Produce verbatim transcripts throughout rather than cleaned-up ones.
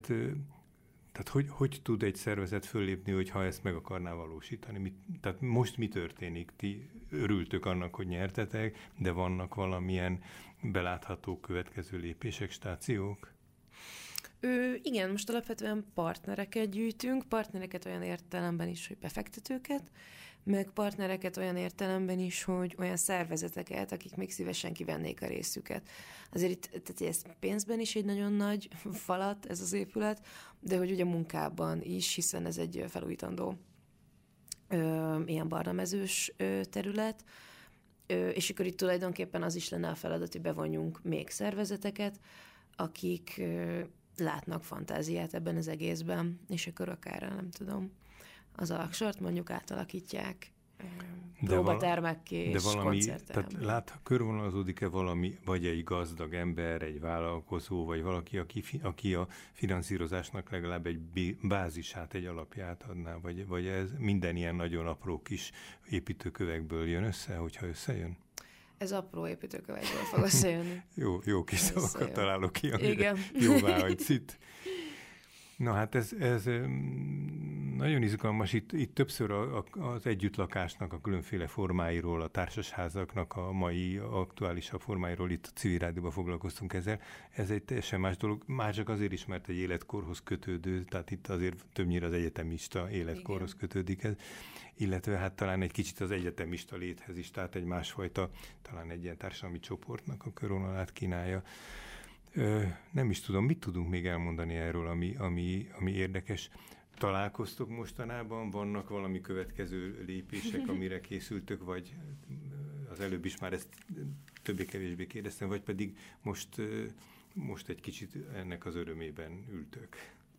tehát hogy, hogy tud egy szervezet föllépni, hogyha ezt meg akarná valósítani? Mit, tehát most mi történik? Ti örültök annak, hogy nyertetek, de vannak valamilyen belátható következő lépések, stációk? Ö, igen, most alapvetően partnereket gyűjtünk, partnereket olyan értelemben is, hogy befektetőket, meg partnereket olyan értelemben is, hogy olyan szervezeteket, akik még szívesen kivennék a részüket. Azért itt, tehát ez pénzben is egy nagyon nagy falat, ez az épület, de hogy ugye munkában is, hiszen ez egy felújítandó ö, ilyen barnamezős ö, terület, ö, és akkor itt tulajdonképpen az is lenne a feladat, hogy bevonjunk még szervezeteket, akik ö, látnak fantáziát ebben az egészben, és akkor akár, nem tudom, az alaksort mondjuk átalakítják próbatermekké és koncertterembe. Tehát lát, körvonalazódik-e valami, vagy egy gazdag ember, egy vállalkozó, vagy valaki, aki, aki a finanszírozásnak legalább egy bázisát, egy alapját adná, vagy, vagy ez minden ilyen nagyon apró kis építőkövekből jön össze, hogyha összejön? Ez apró építőkövekből fog összejönni. jó, jó kis szavakat találok ki, amire jóvá hagysz itt. Na hát ez, ez nagyon izgalmas. Itt, itt többször a, a, az együttlakásnak a különféle formáiról, a társasházaknak a mai aktuálisabb formáiról itt a Civil Rádióban foglalkoztunk ezzel. Ez egy teljesen más dolog. Már csak azért is, mert egy életkorhoz kötődő, tehát itt azért többnyire az egyetemista életkorhoz Igen. kötődik ez, illetve hát talán egy kicsit az egyetemista léthez is, tehát egy másfajta, talán egy ilyen társadalmi csoportnak a körvonalát kínálja. Ö, nem is tudom, mit tudunk még elmondani erről, ami, ami, ami érdekes. Találkoztok mostanában? Vannak valami következő lépések, amire készültök, vagy az előbb is már ezt többé-kevésbé kérdeztem, vagy pedig most, most egy kicsit ennek az örömében ültök?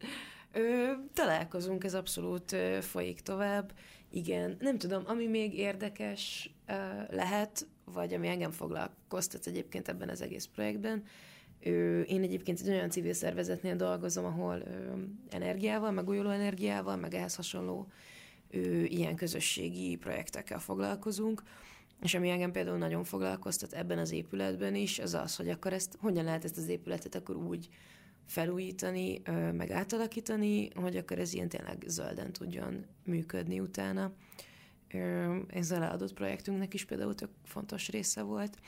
Ö, találkozunk, ez abszolút ö, folyik tovább. Igen, nem tudom, ami még érdekes ö, lehet, vagy ami engem foglalkoztat egyébként ebben az egész projektben, Ö, én egyébként egy olyan civil szervezetnél dolgozom, ahol ö, energiával, megújuló energiával, meg ehhez hasonló ö, ilyen közösségi projektekkel foglalkozunk, és ami engem például nagyon foglalkoztat ebben az épületben is, az az, hogy akkor ezt, hogyan lehet ezt az épületet akkor úgy felújítani, ö, meg átalakítani, hogy akkor ez ilyen tényleg zölden tudjon működni utána. Ö, ez a leadott projektünknek is például tök fontos része volt.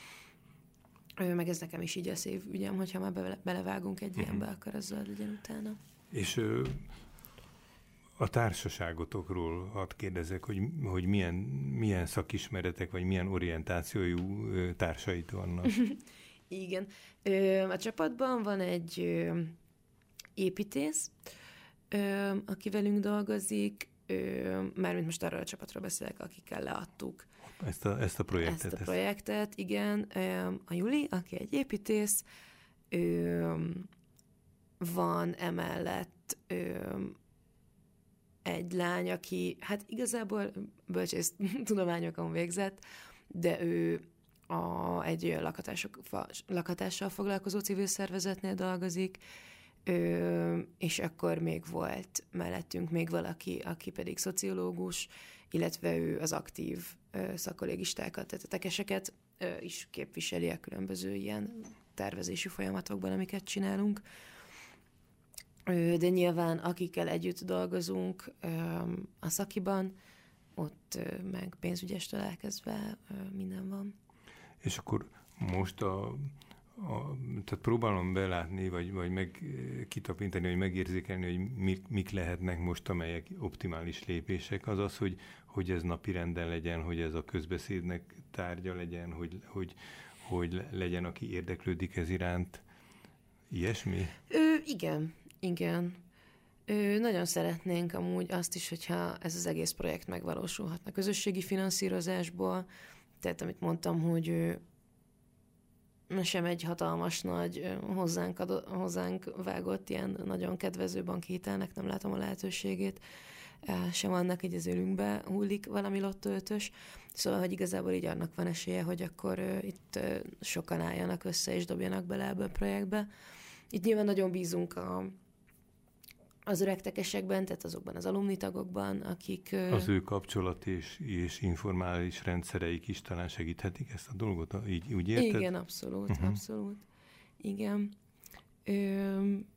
Meg ez nekem is így a szív ügyem, hogyha már bele, belevágunk egy uh-huh. ilyenbe, akkor az zöld legyen utána. És ö, a társaságotokról hadd kérdezek, hogy, hogy milyen, milyen szakismeretek, vagy milyen orientációjú ö, társait vannak? Igen. Ö, a csapatban van egy ö, építész, ö, aki velünk dolgozik, mármint most arról a csapatról beszélek, akikkel leadtuk ezt a, ezt a projektet. Ezt a projektet, igen. A Juli, aki egy építész, van emellett egy lány, aki hát igazából bölcsész tudományokon végzett, de ő a, egy olyan lakatások, lakatással foglalkozó civil szervezetnél dolgozik, Ö, és akkor még volt mellettünk még valaki, aki pedig szociológus, illetve ő az aktív ö, szakkollégistákat, tehát a tekeseket ö, is képviseli a különböző ilyen tervezési folyamatokban, amiket csinálunk. Ö, de nyilván akikkel együtt dolgozunk ö, a szakiban, ott ö, meg pénzügyestől elkezdve ö, minden van. És akkor most a A, tehát próbálom belátni, vagy, vagy meg kitapintani, vagy megérzékelni, hogy mik, mik lehetnek most, amelyek optimális lépések. Az az, hogy, hogy ez napirenden legyen, hogy ez a közbeszédnek tárgya legyen, hogy, hogy, hogy legyen, aki érdeklődik ez iránt. Ilyesmi? Ö, igen, igen. Ö, nagyon szeretnénk amúgy azt is, hogyha ez az egész projekt megvalósulhatna közösségi finanszírozásból. Tehát amit mondtam, hogy sem egy hatalmas nagy hozzánk, adott, hozzánk vágott ilyen nagyon kedvező banki hitelnek nem látom a lehetőségét, sem annak, hogy az ölünkbe hullik valami Lotto ötös. Szóval, hogy igazából így annak van esélye, hogy akkor uh, itt uh, sokan álljanak össze és dobjanak bele ebbe a projektbe. Itt nyilván nagyon bízunk a, az öregtekesekben, tehát azokban az alumni tagokban, akik... Uh, az ő kapcsolat és, és informális rendszereik is talán segíthetik ezt a dolgot, így úgy érted? Igen, abszolút, uh-huh. abszolút. Igen. Ö,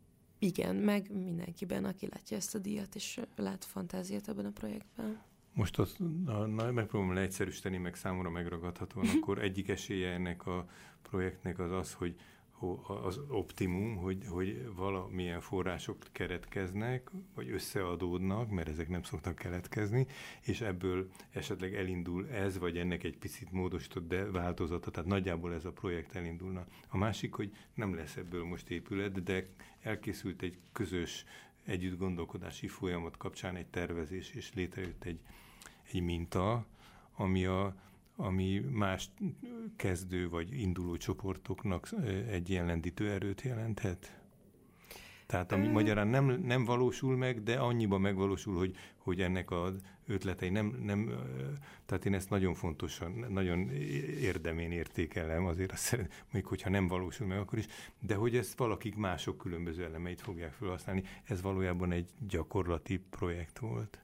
igen, meg mindenkiben, aki látja ezt a díjat, és lát fantáziát ebben a projektben. Most azt na, megpróbálom leegyszerűsíteni, meg számomra megragadhatóan, akkor egyik esélye ennek a projektnek az az, hogy az optimum, hogy, hogy valamilyen források keletkeznek, vagy összeadódnak, mert ezek nem szoktak keletkezni, és ebből esetleg elindul ez, vagy ennek egy picit módosított de változata, tehát nagyjából ez a projekt elindulna. A másik, hogy nem lesz ebből most épület, de elkészült egy közös együtt gondolkodási folyamat kapcsán egy tervezés, és létrejött egy, egy minta, ami a ami más kezdő vagy induló csoportoknak egy ilyen lendítő erőt jelenthet? Tehát ami magyarán nem, nem valósul meg, de annyiban megvalósul, hogy, hogy ennek az ötletei nem, nem, tehát én ezt nagyon fontosan, nagyon érdemén értékelem, azért azt szeretném, még hogyha nem valósul meg, akkor is, de hogy ezt valakik mások különböző elemeit fogják felhasználni, ez valójában egy gyakorlati projekt volt.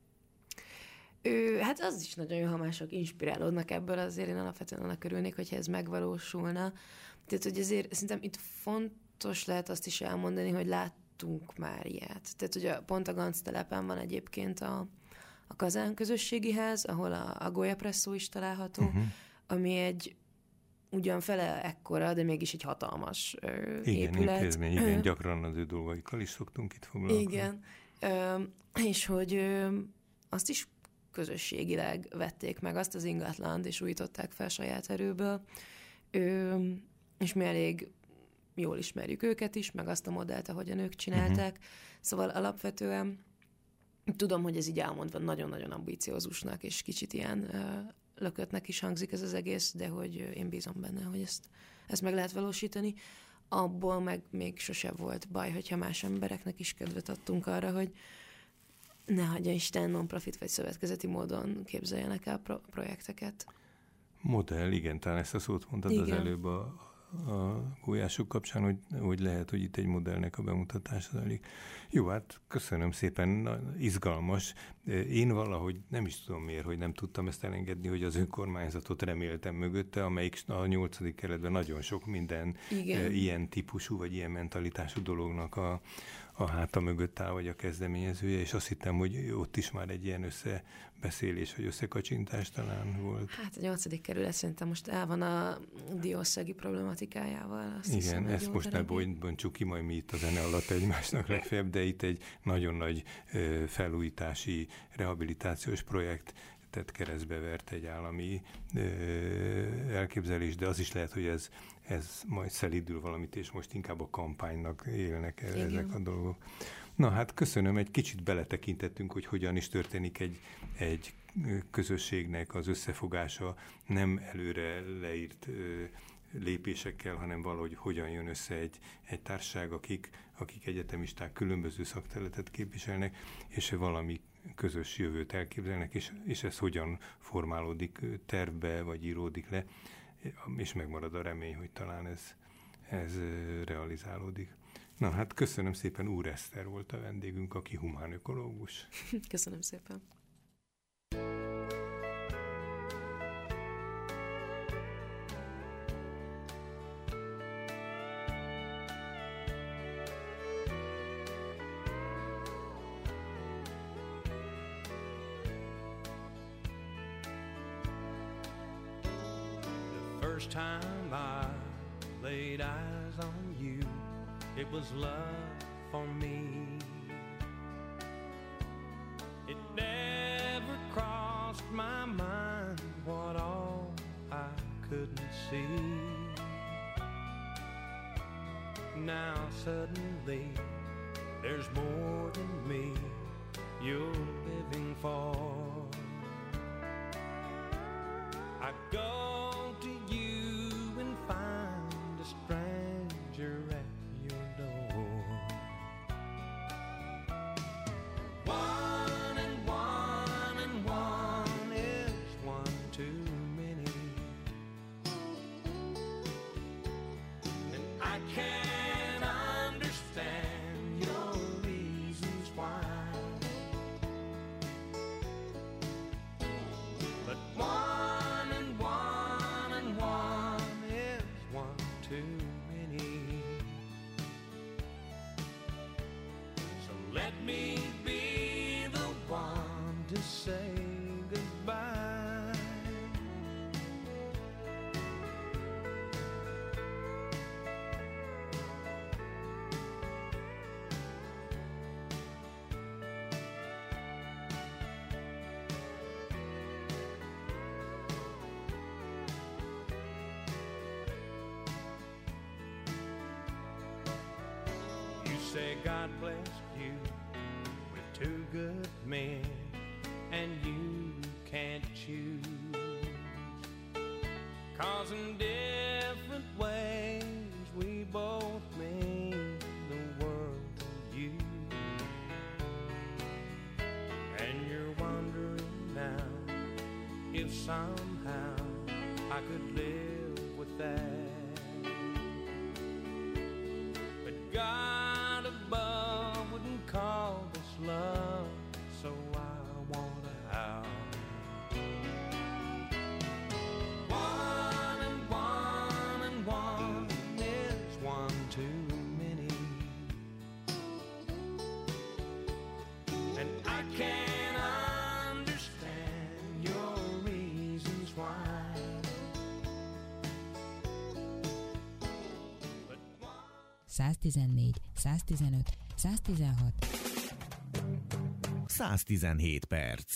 Ő, hát az is nagyon jó, ha mások inspirálódnak ebből, azért én alapvetően annak örülnék, hogyha ez megvalósulna. Tehát, hogy azért szerintem itt fontos lehet azt is elmondani, hogy láttunk már ilyet. Tehát, hogy a, pont a Ganz telepen van egyébként a, a Kazán közösségi ház, ahol a, a Golyapresszó is található, uh-huh. ami egy ugyan fele ekkora, de mégis egy hatalmas ö, igen, épület. Intézmény, igen, gyakran az ő dolgaikkal is szoktunk itt foglalkozni. Igen, ö, és hogy ö, azt is közösségileg vették meg azt az ingatlant, és újították fel saját erőből. Ö, és mi elég jól ismerjük őket is, meg azt a modellt, ahogyan ők csinálták. Uh-huh. Szóval alapvetően tudom, hogy ez így elmondva nagyon-nagyon ambiciózusnak, és kicsit ilyen ö, lökötnek is hangzik ez az egész, de hogy én bízom benne, hogy ezt, ezt meg lehet valósítani. Abból meg még sose volt baj, hogyha más embereknek is kedvet adtunk arra, hogy ne hagyja Isten non-profit vagy szövetkezeti módon képzeljenek el pro- projekteket. Modell, igen, talán ezt a szót mondtad igen. az előbb a, a gulyások kapcsán, hogy, hogy lehet, hogy itt egy modellnek a bemutatása zajlik. Jó, hát köszönöm szépen, izgalmas. Én valahogy nem is tudom miért, hogy nem tudtam ezt elengedni, hogy az önkormányzatot reméltem mögötte, amelyik a nyolcadik kerületben nagyon sok minden igen. ilyen típusú, vagy ilyen mentalitású dolognak a a háta mögött áll, vagy a kezdeményezője, és azt hittem, hogy ott is már egy ilyen összebeszélés, vagy összekacsintás talán volt. Hát a nyolcadik kerület szerintem most el van a diószegi problematikájával. Azt igen, hiszem, ezt most ne bontsuk ki majd mi itt a zene alatt egymásnak legfeljebb, de itt egy nagyon nagy ö, felújítási, rehabilitációs projekt tehát keresztbe vert egy állami ö, elképzelés, de az is lehet, hogy ez, ez majd szelídül valamit, és most inkább a kampánynak élnek el ezek a dolgok. Na hát köszönöm, egy kicsit beletekintettünk, hogy hogyan is történik egy, egy közösségnek az összefogása, nem előre leírt ö, lépésekkel, hanem valahogy hogyan jön össze egy, egy társaság, akik, akik egyetemisták különböző szakterületet képviselnek, és valami közös jövőt elképzelnek, és, és ez hogyan formálódik tervbe, vagy íródik le, és megmarad a remény, hogy talán ez, ez realizálódik. Na hát köszönöm szépen, Úr Eszter volt a vendégünk, aki humánökológus. Köszönöm szépen. First time I laid eyes on you, it was love for me. It never crossed my mind what all I couldn't see. Now suddenly there's more than me you're living for. I go to you and find a stranger at your door. One and one and one is one too many, and I can't understand your reasons why. But one and one Let me be the one to say goodbye. You say God bless you with two good men, and you can't choose, 'cause in different ways we both mean the world to you. And you're wondering now if somehow I could live with that, but God above wouldn't call this love, so I want out. One and one and one is one too many, and I can't understand your reasons why. But one... száztizennégy, száztizenöt, száztizenhat. száztizenhét perc.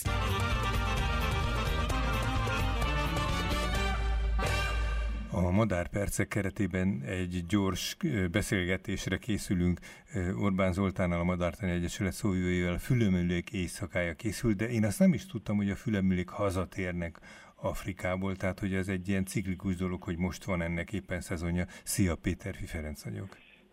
A Madárpercek keretében egy gyors beszélgetésre készülünk Orbán Zoltánnal, a Madártani Egyesület szóvivőjével. A Fülemülék éjszakája készült, de én azt nem is tudtam, hogy a fülemülék hazatérnek Afrikából, tehát hogy ez egy ilyen ciklikus dolog, hogy most van ennek éppen szezonja. Szia, Péterfi Ferenc vagyok.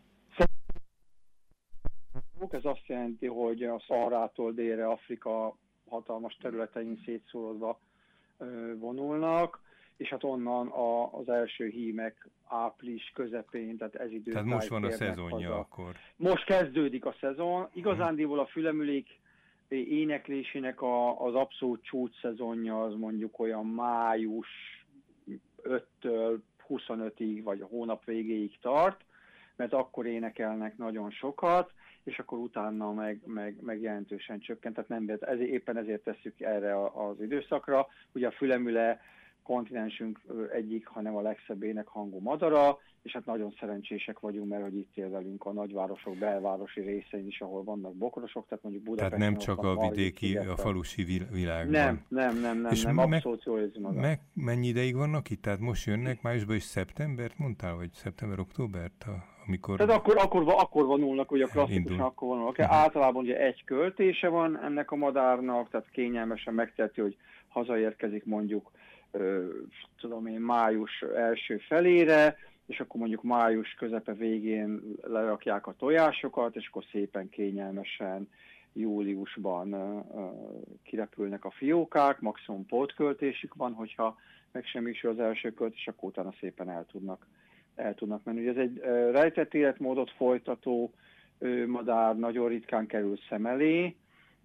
Ez azt jelenti, hogy a Szaharától délre Afrika hatalmas területein szétszórodva vonulnak, és hát onnan a, az első hímek április közepén, tehát ez időtájt. Tehát most van a szezonja haza. Akkor. Most kezdődik a szezon. Igazándiból a fülemülék éneklésének a, az abszolút csúcs szezonja az mondjuk olyan május öttől huszonötig, vagy a hónap végéig tart, mert akkor énekelnek nagyon sokat, és akkor utána meg, meg, meg jelentősen csökkent, tehát nem, ez, éppen ezért tesszük erre az időszakra. Ugye a fülemüle kontinensünk egyik, hanem a legszebb énekhangú madara, és hát nagyon szerencsések vagyunk, mert hogy itt él velünk a nagyvárosok belvárosi részein is, ahol vannak bokrosok, tehát mondjuk Budapesten. Tehát nem csak a vidéki, a falusi világban. Nem, nem, nem, nem, és nem meg, abszolút jól érzi magát. Meg mennyi ideig vannak itt? Tehát most jönnek májusban is szeptembert mondtál, vagy szeptember-októbert? Amikor... Tehát akkor, akkor, akkor vonulnak, ugye a klasszikusan akkor vonulnak. Okay? Uh-huh. Általában ugye egy költése van ennek a madárnak, tehát kényelmesen megteheti, hogy hazaérkezik mondjuk, ö, tudom én, május első felére, és akkor mondjuk május közepe végén lerakják a tojásokat, és akkor szépen kényelmesen júliusban ö, ö, kirepülnek a fiókák, maximum pótköltésük van, hogyha megsemmisül az első költés, akkor utána szépen el tudnak el tudnak menni. Ugye ez egy uh, rejtett életmódot folytató uh, madár, nagyon ritkán kerül szem elé,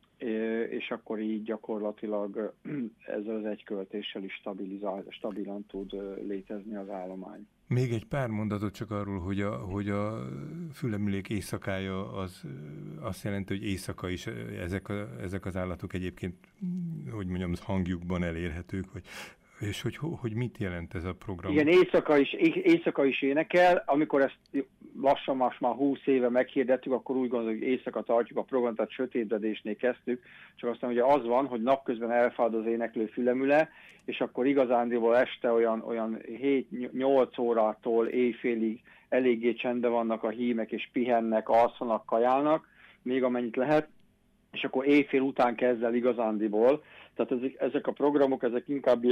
uh, és akkor így gyakorlatilag uh, ezzel az egy költéssel is stabilan tud uh, létezni az állomány. Még egy pár mondatot csak arról, hogy a, hogy a fülemülék éjszakája az azt jelenti, hogy éjszaka is ezek, a, ezek az állatok egyébként, hogy mondjam, hangjukban elérhetők, hogy és hogy, hogy mit jelent ez a program? Igen, éjszaka is, éjszaka is énekel. Amikor ezt lassan most már húsz éve meghirdettük, akkor úgy gondoljuk, hogy éjszaka tartjuk a programot, tehát sötétedésnél kezdtük. Csak aztán ugye az van, hogy napközben elfád az éneklő fülemüle, és akkor igazándiból este olyan, olyan hét-nyolc órától éjfélig eléggé csendben vannak a hímek, és pihennek, alszanak, kajálnak, még amennyit lehet, és akkor éjfél után kezd el igazándiból. Tehát ezek, ezek a programok, ezek inkább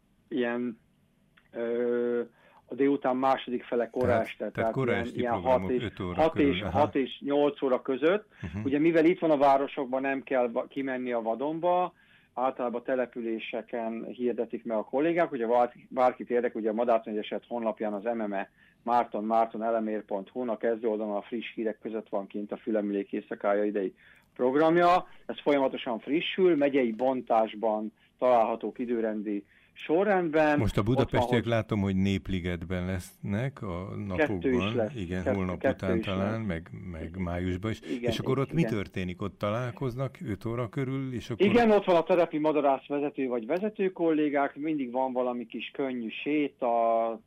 ilyen ö, a délután második fele kora este, tehát, tehát kora esti ilyen programok hat és, öt óra hat körül, és, hat és nyolc óra között. Uh-huh. Ugye mivel itt van a városokban, nem kell kimenni a vadonba, általában településeken hirdetik meg a kollégák, ugye bárkit érdekel, ugye a Madártani Egyesület honlapján az em em e márton márton elemér pont hu-n a kezdő oldalon a friss hírek között van kint a Fülemülék éjszakája idei programja. Ez folyamatosan frissül, megyei bontásban találhatók időrendi sorrendben. Most a budapestiek van, látom, hogy Népligetben lesznek a napokban. Lesz. Igen, kettő, holnap kettő után talán, meg, meg májusban is. Igen, és akkor ott igen. mi történik? Ott találkoznak öt óra körül? És akkor... Igen, ott van a terepi madarász vezető vagy vezető kollégák, mindig van valami kis könnyű séta,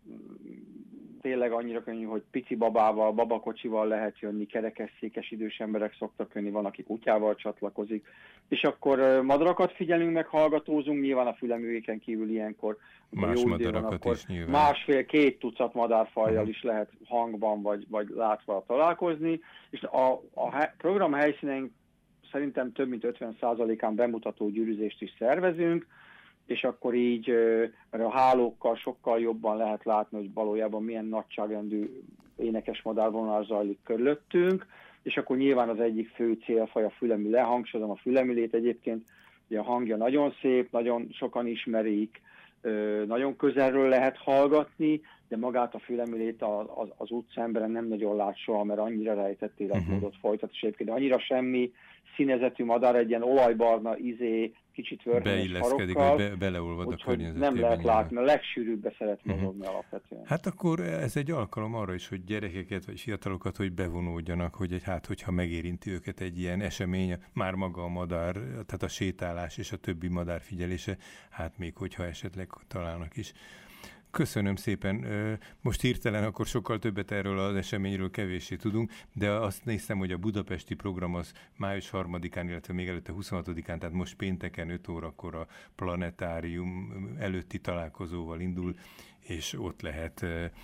tényleg annyira könnyű, hogy pici babával, babakocsival lehet jönni, kerekesszékes idős emberek szoktak jönni, van, aki kutyával csatlakozik, és akkor madarakat figyelünk, meg hallgatózunk, nyilván a füleművéken kívül ilyenkor más madarakat van, is nyilván. Másfél-két tucat madárfajjal uh-huh. is lehet hangban vagy, vagy látva találkozni, és a, a program helyszínen szerintem több mint ötven százalékán bemutató gyűrűzést is szervezünk, és akkor így a hálókkal sokkal jobban lehet látni, hogy valójában milyen nagyságrendű énekes madárvonal zajlik körülöttünk, és akkor nyilván az egyik fő célfaj a fülemű, lehangsúlyozom a fülemülét egyébként, ugye a hangja nagyon szép, nagyon sokan ismerik, nagyon közelről lehet hallgatni, de magát a fülemülét az, az utcaemberen nem nagyon lát soha, mert annyira rejtett életmódot uh-huh. folytat, és egyébként annyira semmi színezetű madár, egy ilyen olajbarna izé, kicsit vörhönyös harokkal, be, beleolvad a környezetében. Nem lehet látni, a legsűrűbbe szeret mozogni uh-huh. alapvetően. Hát akkor ez egy alkalom arra is, hogy gyerekeket vagy fiatalokat, hogy bevonódjanak, hogy egy, hát hogyha megérinti őket egy ilyen esemény, már maga a madár, tehát a sétálás és a többi madár figyelése, hát még hogyha esetleg találnak is. Köszönöm szépen. Most hirtelen akkor sokkal többet erről az eseményről kevéssé tudunk, de azt néztem, hogy a budapesti program az május harmadikán, illetve még előtte huszonhatodikán, tehát most pénteken öt órakor a planetárium előtti találkozóval indul, és ott lehet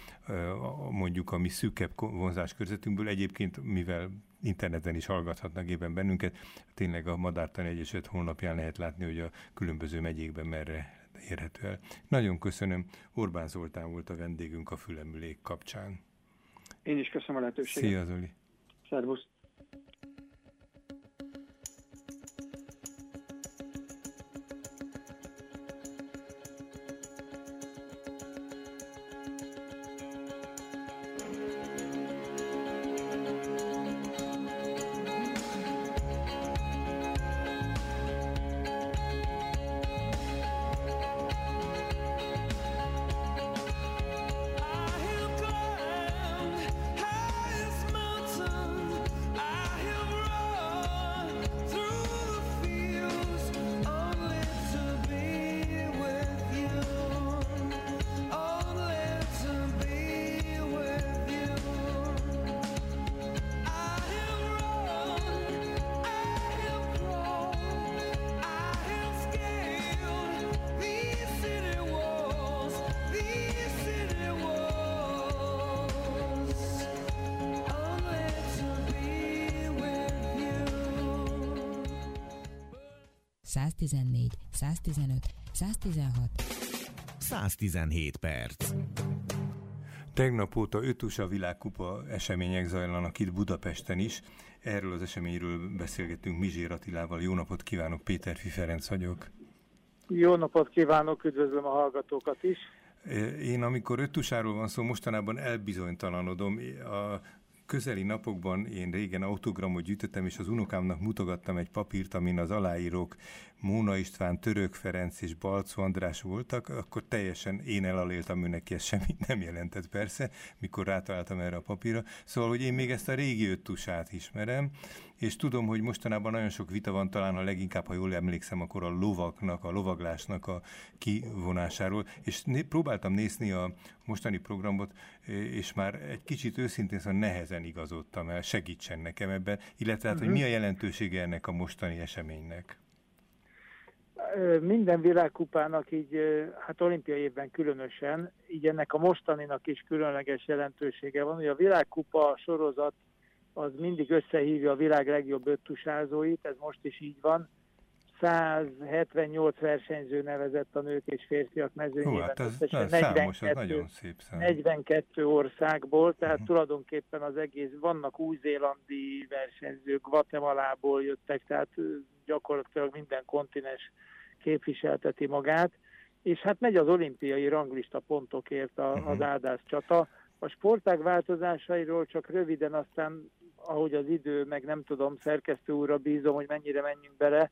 mondjuk a mi szűkebb vonzáskörzetünkből. Egyébként, mivel interneten is hallgathatnak éppen bennünket, tényleg a Madártani Egyesület honlapján lehet látni, hogy a különböző megyékben merre érhető el. Nagyon köszönöm. Orbán Zoltán volt a vendégünk a fülemülék kapcsán. Én is köszönöm a lehetőséget. Szia, Zoli. Szervusz. száztizennégy, száztizenöt, száztizenhat, száztizenhét perc. Tegnap óta öt u es á világkupa események zajlanak itt Budapesten is. Erről az eseményről beszélgettünk Mizsér Attilával. Jó napot kívánok, Péterfi Ferenc vagyok. Jó napot kívánok, üdvözlöm a hallgatókat is. Én amikor öt u es á-ról van szó, mostanában elbizonytalanodom. A közeli napokban én régen autogramot gyűjtöttem, és az unokámnak mutogattam egy papírt, amin az aláírók Móna István, Török Ferenc és Balczó András voltak, akkor teljesen én elaléltam, ő neki ez semmit nem jelentett persze, mikor rátaláltam erre a papírra. Szóval, hogy én még ezt a régi öt u es á-t ismerem, és tudom, hogy mostanában nagyon sok vita van, talán a leginkább, ha jól emlékszem, akkor a lovaknak, a lovaglásnak a kivonásáról, és né- próbáltam nézni a mostani programot, és már egy kicsit őszintén szóval nehezen igazodtam el, segítsen nekem ebben, illetve hát, uh-huh. hogy mi a jelentősége ennek a mostani eseménynek? Minden világkupának így, hát olimpiai évben különösen, így ennek a mostaninak is különleges jelentősége van, hogy a világkupa sorozat az mindig összehívja a világ legjobb öttusázóit, ez most is így van. száz hetvennyolc versenyző nevezett a nők és férfiak mezőnyében. Hú, hát ez, ez számos, ez nagyon szép szám. negyvenkettő országból, tehát uh-huh. tulajdonképpen az egész, vannak új-zélandi versenyzők, Guatemalából jöttek, tehát gyakorlatilag minden kontinens képviselteti magát, és hát megy az olimpiai ranglista pontokért a, uh-huh. az áldász csata. A sportág változásairól csak röviden, aztán ahogy az idő, meg nem tudom, szerkesztő úrra bízom, hogy mennyire menjünk bele.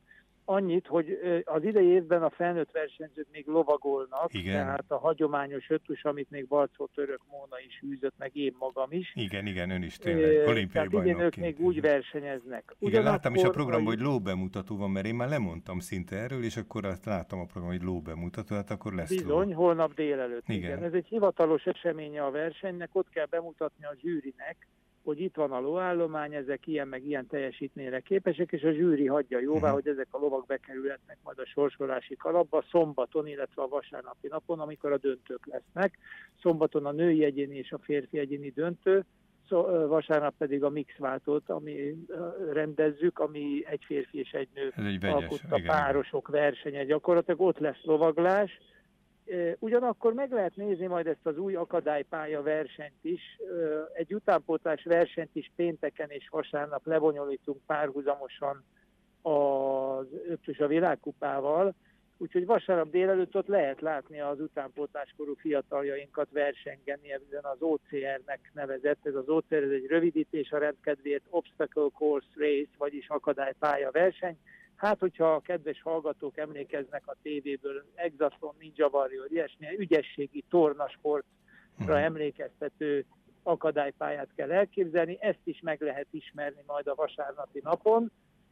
Annyit, hogy az idei évben a felnőtt versenyzők még lovagolnak, igen. Tehát a hagyományos öttus, amit még Balczó Török Móna is űzött, meg én magam is. Igen, igen, ön is tényleg olimpiai bajnokként. Tehát ők még úgy versenyeznek. Igen, láttam is a programban, hogy lóbemutató van, mert én már lemondtam szinte erről, és akkor azt láttam a programban, hogy lóbemutató, hát akkor lesz Bizony, ló. holnap délelőtt. Igen. Igen. Ez egy hivatalos eseménye a versenynek, ott kell bemutatni a zsűrinek, hogy itt van a lóállomány, ezek ilyen meg ilyen teljesítményre képesek, és a zsűri hagyja jóvá, uh-huh. hogy ezek a lovak bekerülhetnek majd a sorsolási kalapba szombaton, illetve a vasárnapi napon, amikor a döntők lesznek. Szombaton a női egyéni és a férfi egyéni döntő, vasárnap pedig a mixváltót, ami rendezzük, ami egy férfi és egy nő egy alkotta párosok versenye. Gyakorlatilag ott lesz lovaglás. Ugyanakkor meg lehet nézni majd ezt az új akadálypálya versenyt is. Egy utánpótlás versenyt is pénteken és vasárnap lebonyolítunk párhuzamosan az ötös a világkupával. Úgyhogy vasárnap délelőtt ott lehet látni az utánpótláskorú fiataljainkat versengeni, ezen az o cé er-nek nevezett. Ez az o cé er, ez egy rövidítés a rendkedvéért, Obstacle Course Race, vagyis akadálypálya verseny. Hát, hogyha a kedves hallgatók emlékeznek a tévéből, Exatlon, Ninja Warrior, ilyesmi ügyességi tornasportra uh-huh. emlékeztető akadálypályát kell elképzelni, ezt is meg lehet ismerni majd a vasárnapi napon.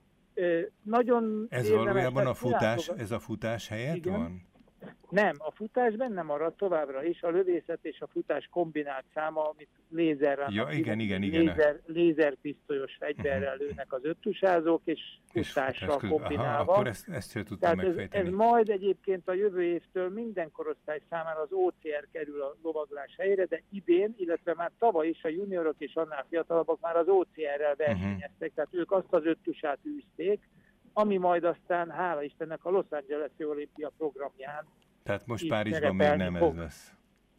Nagyon ez valójában a futás, ez a futás helyett igen. van? Nem, a futás benne marad továbbra is, a lövészet és a futás kombinált száma, amit lézerrel, ja, igen, igen, igen. Lézer, lézerpisztolyos fegyverrel uh-huh. lőnek az öttusázók, és futással és kombinálva. Aha, akkor ezt, ezt sem tudtam Tehát megfejteni. Ez, ez majd egyébként a jövő évtől minden korosztály számára az o cé er kerül a lovaglás helyére, de idén, illetve már tavaly is a juniorok és annál fiatalabbak már az o cé er-rel versenyeztek, uh-huh. tehát ők azt az öttusát űzték, ami majd aztán, hála Istennek, a Los Angeles-i olimpia programján. Tehát most Párizsban még nem fog. Ez lesz.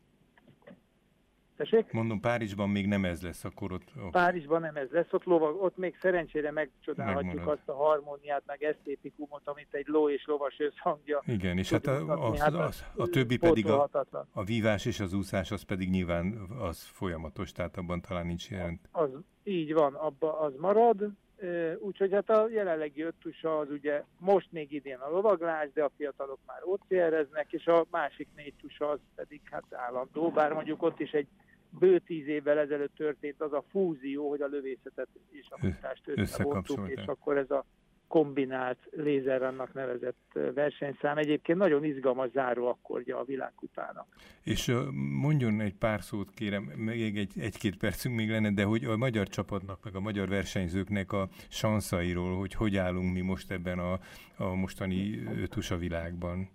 Tessék? Mondom, Párizsban még nem ez lesz, akkor ott... ott... Párizsban nem ez lesz, ott, lovag, ott még szerencsére megcsodálhatjuk Megmarad. Azt a harmóniát, meg esztétikumot, amit egy ló és lovas összhangja. Igen, és hát a, az, az, az, a többi pedig a, a vívás és az úszás, az pedig nyilván az folyamatos, tehát abban talán nincs jelent. Az, így van, abba az marad. Úgyhogy hát a jelenlegi öttusa az ugye most még idén a lovaglás, de a fiatalok már o cé er-eznek, és a másik négy tusa az pedig hát állandó, bár mondjuk ott is egy bő tíz évvel ezelőtt történt az a fúzió, hogy a lövészetet és a futást összevontuk, és akkor ez a kombinált lézerrannak nevezett versenyszám egyébként nagyon izgalmas záró akkordja a világkupának. És mondjon egy pár szót, kérem, még egy, egy-két percünk még lenne, de hogy a magyar csapatnak, meg a magyar versenyzőknek a sanszairól, hogy hogy állunk mi most ebben a, a mostani ötusa világban.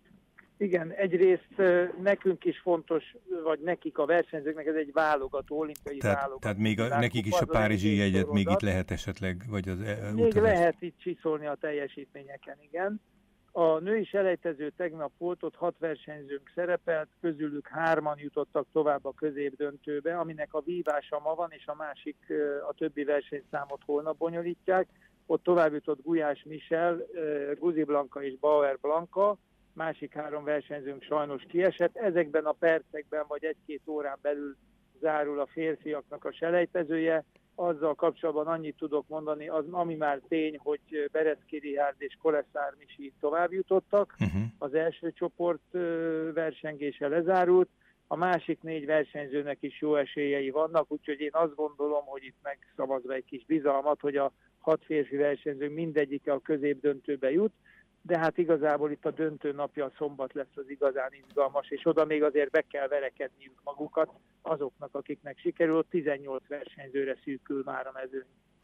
Igen, egyrészt nekünk is fontos, vagy nekik a versenyzőknek ez egy válogató, olimpiai tehát, válogató. Tehát még a, nekik is a párizsi jegyet még itt lehet esetleg, vagy az Még utazás. Lehet itt csiszolni a teljesítményeken, igen. A női selejtező tegnap volt, ott hat versenyzőnk szerepelt, közülük hárman jutottak tovább a középdöntőbe, aminek a vívása ma van, és a másik, a többi versenyszámot holnap bonyolítják. Ott tovább jutott Gulyás Michel, Guzi Blanka és Bauer Blanka, másik három versenyzőnk sajnos kiesett. Ezekben a percekben vagy egy-két órán belül zárul a férfiaknak a selejtezője. Azzal kapcsolatban annyit tudok mondani, az, ami már tény, hogy Berecki Richárd és Koleszár Misi tovább jutottak. Uh-huh. Az első csoport versengése lezárult. A másik négy versenyzőnek is jó esélyei vannak, úgyhogy én azt gondolom, hogy itt megszavazva egy kis bizalmat, hogy a hat férfi versenyző mindegyike a középdöntőbe jut. De hát igazából itt a döntő napja, a szombat lesz az igazán izgalmas, és oda még azért be kell verekedniük magukat azoknak, akiknek sikerül, tizennyolc versenyzőre szűkül már a mezőny.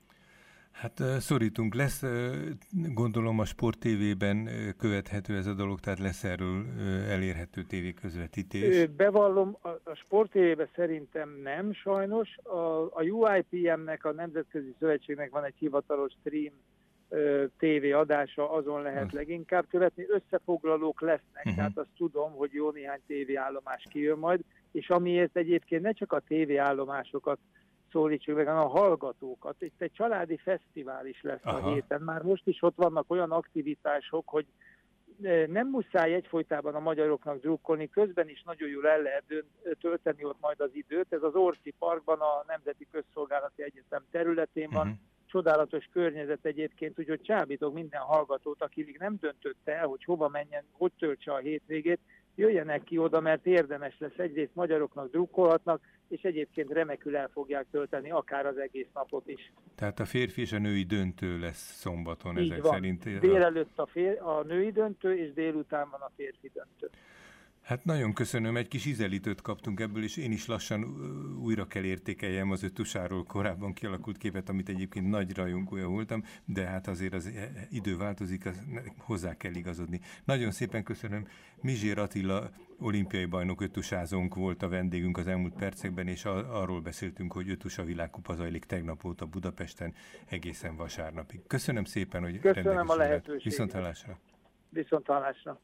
Hát szorítunk, lesz, gondolom a Sport té vében követhető ez a dolog, tehát lesz erről elérhető tévéközvetítés. Bevallom, a, a Sport té vében szerintem nem sajnos. A, a u i pé em-nek, a Nemzetközi Szövetségnek van egy hivatalos stream tévé adása, azon lehet leginkább követni. Összefoglalók lesznek, uh-huh. tehát azt tudom, hogy jó néhány tévéállomás kijön majd, és amiért egyébként ne csak a tévéállomásokat szólítsuk meg, hanem a hallgatókat. Itt egy családi fesztivál is lesz Aha. a héten. Már most is ott vannak olyan aktivitások, hogy nem muszáj egyfolytában a magyaroknak drukkolni, közben is nagyon jól el lehet tölteni ott majd az időt. Ez az Orci Parkban, a Nemzeti Közszolgálati Egyetem területén van. Uh-huh. csodálatos környezet egyébként, úgyhogy csábítok minden hallgatót, aki még nem döntött el, hogy hova menjen, hogy töltse a hétvégét, jöjjenek ki oda, mert érdemes lesz. Egyrészt magyaroknak drukkolhatnak, és egyébként remekül el fogják tölteni akár az egész napot is. Tehát a férfi és a női döntő lesz szombaton Így ezek van. szerint. Délelőtt a, fér, a női döntő, és délután van a férfi döntő. Hát nagyon köszönöm, egy kis ízelítőt kaptunk ebből, és én is lassan újra kell értékeljem az öttusáról korábban kialakult képet, amit egyébként nagy rajongója voltam, de hát azért az idő változik, az hozzá kell igazodni. Nagyon szépen köszönöm. Mizsér Attila olimpiai bajnok öttusázónk volt a vendégünk az elmúlt percekben, és arról beszéltünk, hogy öttusa világkupa zajlik tegnap óta Budapesten egészen vasárnapig. Köszönöm szépen, hogy köszönöm a lehetőséget. Viszonthallásra. Viszonthallásra.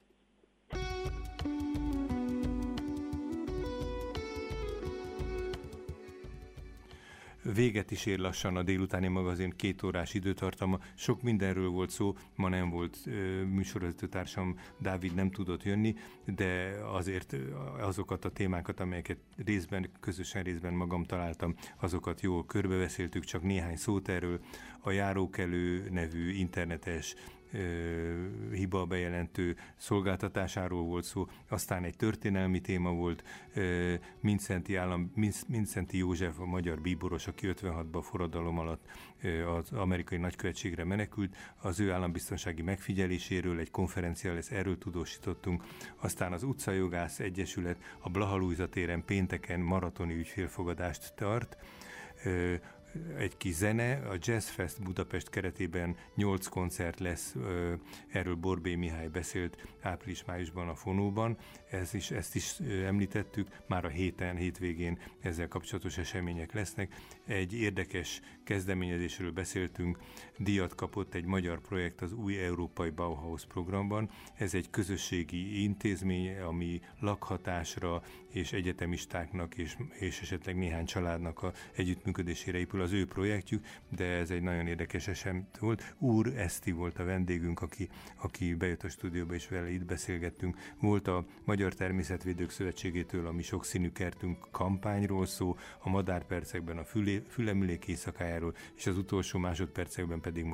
Véget is ér lassan a délutáni magazin két órás időtartama. Sok mindenről volt szó, ma nem volt műsorvezetőtársam, Dávid nem tudott jönni, de azért azokat a témákat, amelyeket részben, közösen részben magam találtam, azokat jól körbebeszéltük, csak néhány szót erről. A Járókelő nevű internetes hiba bejelentő szolgáltatásáról volt szó, aztán egy történelmi téma volt, Mindszenty, állam, Mindszenty József, a magyar bíboros, aki ötvenhatban forradalom alatt az amerikai nagykövetségre menekült, az ő állambiztonsági megfigyeléséről egy konferencia lesz, erről tudósítottunk, aztán az Utcajogász Egyesület a Blaha Lujza téren pénteken maratoni ügyfélfogadást tart, egy kis zene, a Jazz Fest Budapest keretében nyolc koncert lesz, erről Borbély Mihály beszélt április-májusban a Fonóban, ezt is, ezt is említettük, már a héten, hétvégén ezzel kapcsolatos események lesznek. Egy érdekes kezdeményezésről beszéltünk, díjat kapott egy magyar projekt az új európai Bauhaus programban, ez egy közösségi intézmény, ami lakhatásra és egyetemistáknak és, és esetleg néhány családnak a együttműködésére épül az ő projektjük, de ez egy nagyon érdekes esemény volt. Úr Eszti volt a vendégünk, aki, aki bejött a stúdióba, és vele itt beszélgettünk. Volt a Magyar Természetvédők Szövetségétől a Mi Sokszínű Kertünk kampányról szó, a madárpercekben a fülé, fülemülék éjszakájáról, és az utolsó másodpercekben pedig